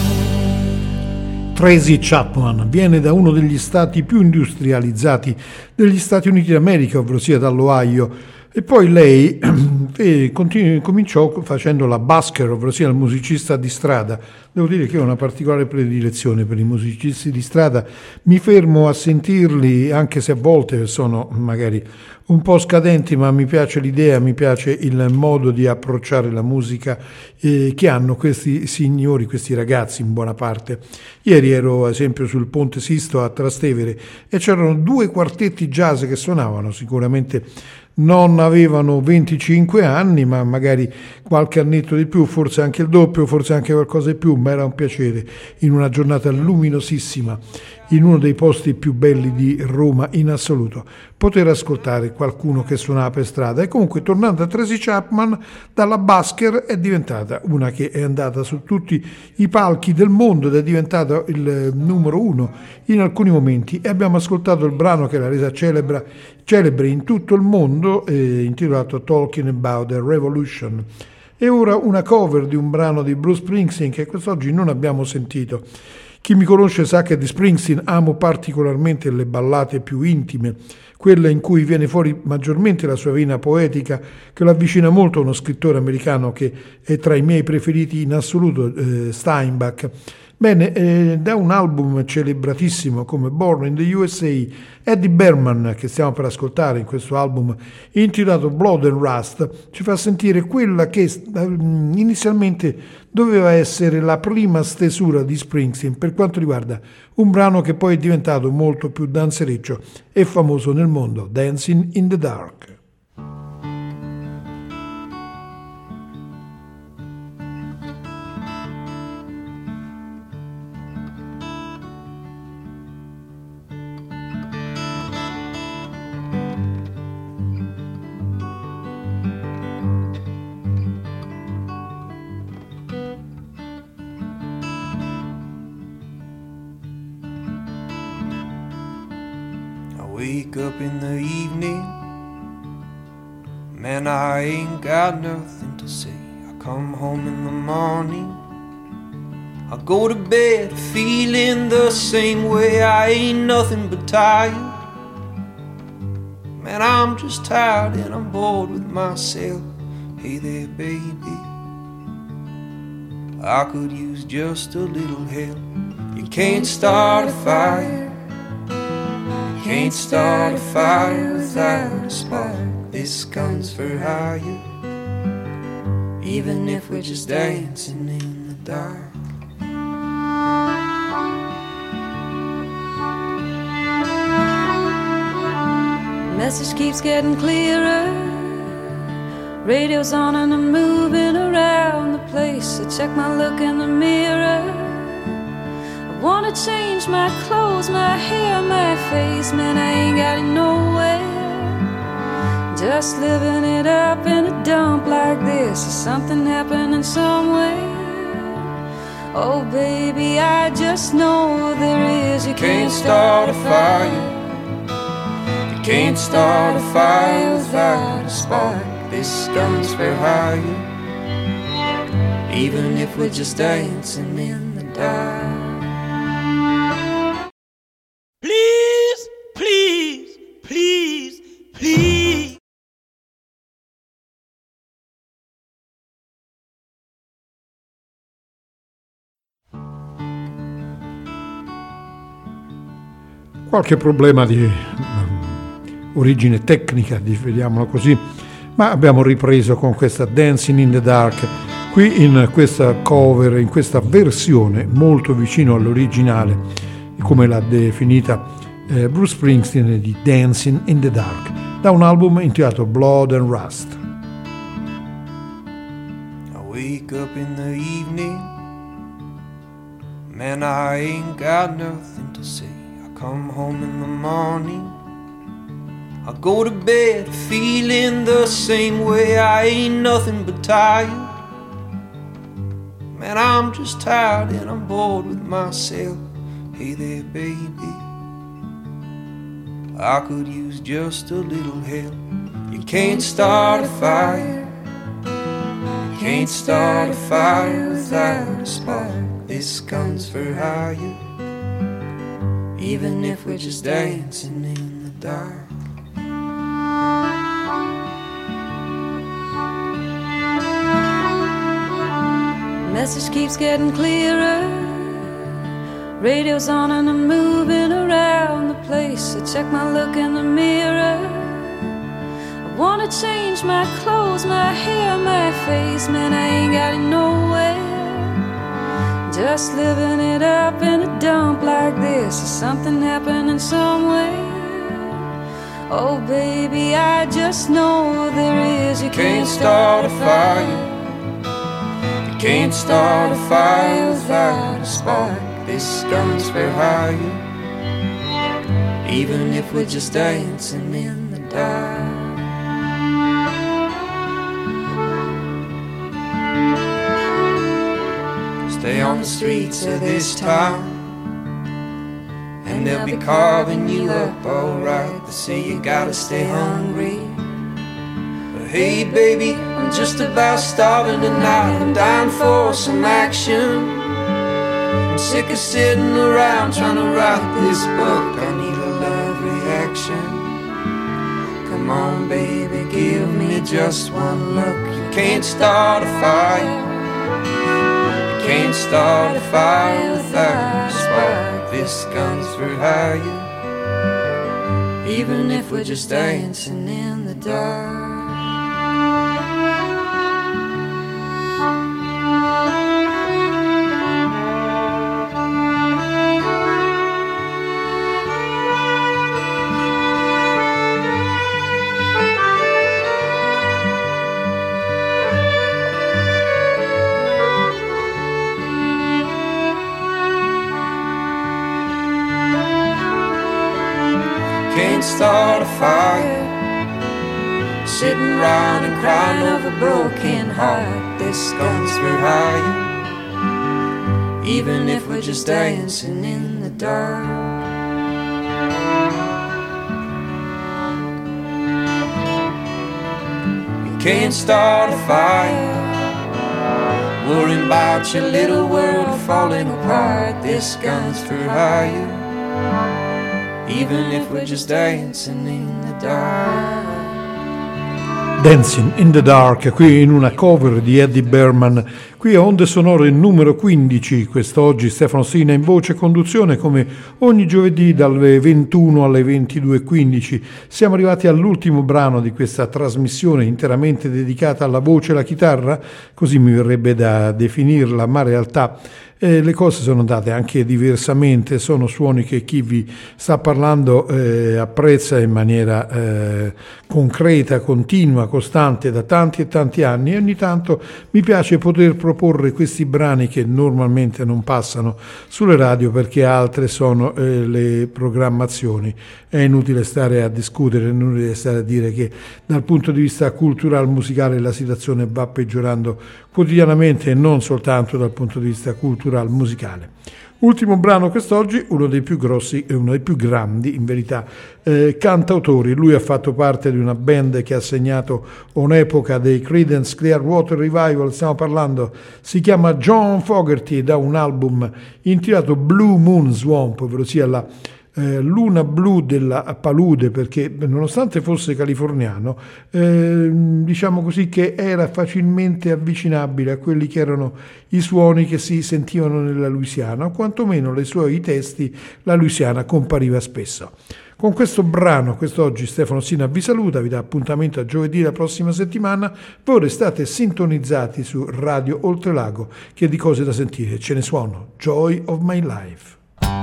Tracy Chapman viene da uno degli stati più industrializzati degli Stati Uniti d'America, ovvero sia dall'Ohio, e poi lei eh, continu- cominciò facendo la busker, ovvero sia il musicista di strada. Devo dire che ho una particolare predilezione per i musicisti di strada, mi fermo a sentirli anche se a volte sono magari un po' scadenti, ma mi piace l'idea, mi piace il modo di approcciare la musica eh, che hanno questi signori, questi ragazzi in buona parte. Ieri ero ad esempio sul Ponte Sisto a Trastevere e c'erano due quartetti jazz che suonavano, sicuramente non avevano venticinque anni, ma magari qualche annetto di più, forse anche il doppio, forse anche qualcosa di più, ma era un piacere in una giornata luminosissima, in uno dei posti più belli di Roma in assoluto, poter ascoltare qualcuno che suonava per strada. E comunque, tornando a Tracy Chapman, dalla busker è diventata una che è andata su tutti i palchi del mondo ed è diventata il numero uno in alcuni momenti, e abbiamo ascoltato il brano che l'ha resa celebre, celebre in tutto il mondo, eh, intitolato Talking About the Revolution. E ora una cover di un brano di Bruce Springsteen che quest'oggi non abbiamo sentito. Chi mi conosce sa che di Springsteen amo particolarmente le ballate più intime, quelle in cui viene fuori maggiormente la sua vena poetica, che lo avvicina molto a uno scrittore americano che è tra i miei preferiti in assoluto, eh, Steinbach. Bene, eh, da un album celebratissimo come Born in the U S A, Eddie Berman, che stiamo per ascoltare in questo album intitolato Blood and Rust, ci fa sentire quella che eh, inizialmente doveva essere la prima stesura di Springsteen per quanto riguarda un brano che poi è diventato molto più danzereccio e famoso nel mondo, Dancing in the Dark. Wake up in the evening, man, I ain't got nothing to say. I come home in the morning, I go to bed feeling the same way. I ain't nothing but tired, man, I'm just tired and I'm bored with myself. Hey there, baby, I could use just a little help. You can't start a fire, can't start a fire without a spark. This gun's for hire, even if we're just dancing in the dark. Message keeps getting clearer, radio's on and I'm moving around the place. I check my look in the mirror, wanna change my clothes, my hair, my face. Man, I ain't got it nowhere, just living it up in a dump like this. Is something happening somewhere? Oh baby, I just know there is. You can't start a fire, you can't start a fire without a spark. This gun's for hire, even if we're just dancing in the dark. Please, please, please, please. qualche problema di um, origine tecnica, vediamolo così, ma abbiamo ripreso con questa Dancing in the Dark, qui in questa cover, in questa versione molto vicino all'originale, come l'ha definita eh, Bruce Springsteen, di Dancing in the Dark, da un album intitolato Blood and Rust. I wake up in the evening, man, I ain't got nothing to say. I come home in the morning, I go to bed feeling the same way. I ain't nothing but tired, man, I'm just tired and I'm bored with myself. Hey there, baby, I could use just a little help. You can't start a fire, you can't start a fire without a spark. This gun's for hire, even if we're just dancing in the dark. Message keeps getting clearer, radio's on and I'm moving around the place. I check my look in the mirror, I wanna change my clothes, my hair, my face. Man, I ain't got it nowhere, just living it up in a dump like this. Is something happening somewhere? Oh baby, I just know there is. You can't start a fire, you can't start a fire without a spark. This gun's for hire, even if we're just dancing in the dark. Stay on the streets of this town, and they'll be carving you up alright. They say you gotta stay hungry, but hey baby, I'm just about starving tonight. I'm dying for some action, I'm sick of sitting around trying to write this book. I need a love reaction. Come on baby, give me just one look. You can't start a fire, can't start a fire without a spark. This gun's for hire, even if we're just dancing in the dark. Can't start a fire, sitting round and crying over broken heart. This gun's for hire, even if we're just dancing in the dark. You can't start a fire, worrying about your little world falling apart. This gun's for hire, even if we're just dancing in the dark. Dancing in the Dark, qui in una cover di Eddie Berman, qui a Onde Sonore numero quindici, quest'oggi Stefano Sina in voce e conduzione, come ogni giovedì dalle ventuno alle ventidue e quindici. Siamo arrivati all'ultimo brano di questa trasmissione interamente dedicata alla voce e alla chitarra, così mi verrebbe da definirla, ma in realtà Eh, le cose sono andate anche diversamente, sono suoni che chi vi sta parlando eh, apprezza in maniera eh, concreta, continua, costante da tanti e tanti anni, e ogni tanto mi piace poter proporre questi brani che normalmente non passano sulle radio perché altre sono eh, le programmazioni. È inutile stare a discutere, è inutile stare a dire che dal punto di vista culturale musicale la situazione va peggiorando quotidianamente e non soltanto dal punto di vista culturale musicale. Ultimo brano quest'oggi, uno dei più grossi e uno dei più grandi, in verità, eh, cantautori. Lui ha fatto parte di una band che ha segnato un'epoca dei Creedence Clearwater Revival, stiamo parlando, si chiama John Fogerty, da un album intitolato Blue Moon Swamp, ovvero sia la eh, Luna Blu della Palude, perché nonostante fosse californiano, eh, diciamo così che era facilmente avvicinabile a quelli che erano i suoni che si sentivano nella Louisiana, o quantomeno nei suoi testi la Louisiana compariva spesso. Con questo brano, quest'oggi Stefano Sina vi saluta, vi dà appuntamento a giovedì la prossima settimana. Voi restate sintonizzati su Radio Oltrelago, che di cose da sentire ce ne sono. Joy of My Life.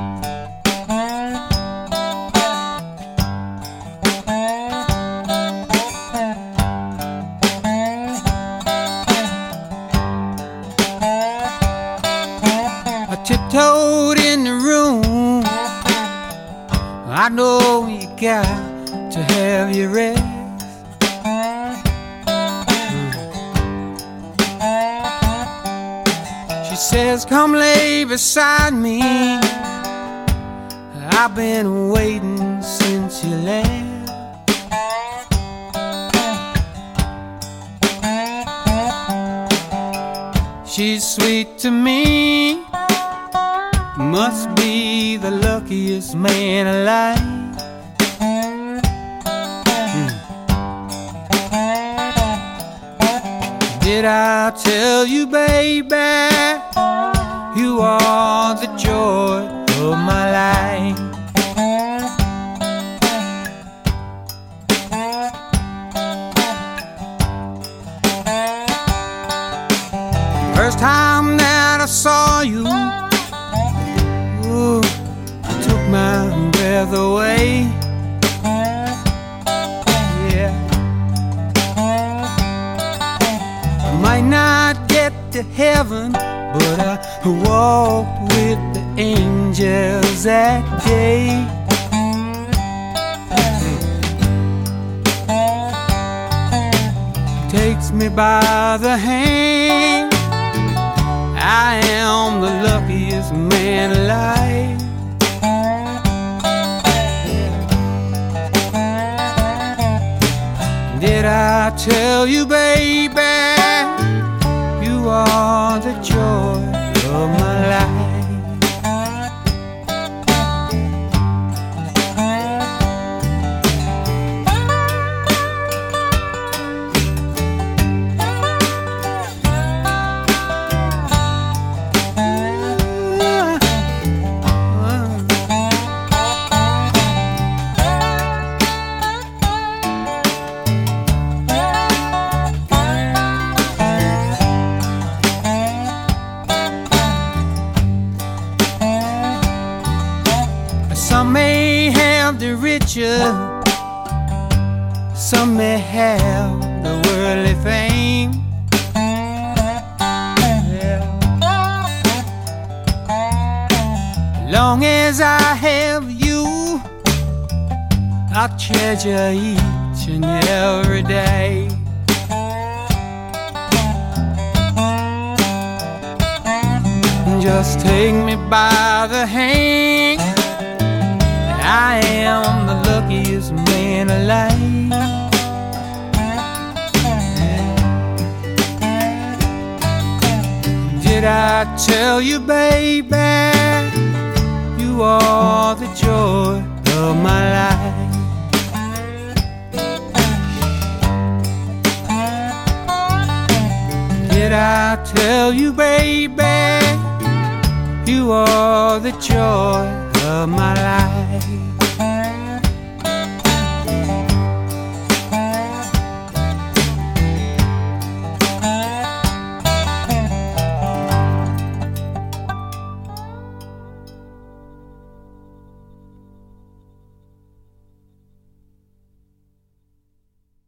I tiptoed in the room. I know you got to have your rest. She says, come lay beside me. I've been waiting since you left. She's sweet to me. Must be the luckiest man alive. Hmm. Did I tell you, baby, you are the joy of my life? First time that I saw you, ooh, took my breath away. Yeah, I might not get to heaven, but I walked with the angels that day. Takes me by the hand. I am the luckiest man alive. Did I tell you, baby, you are the joy of my life? Some may have the worldly fame. Yeah. Long as I have you, I'll treasure each and every day. Just take me by the hand. I am the luckiest man alive. Did I tell you, baby, you are the joy of my life? Did I tell you, baby, you are the joy of my life?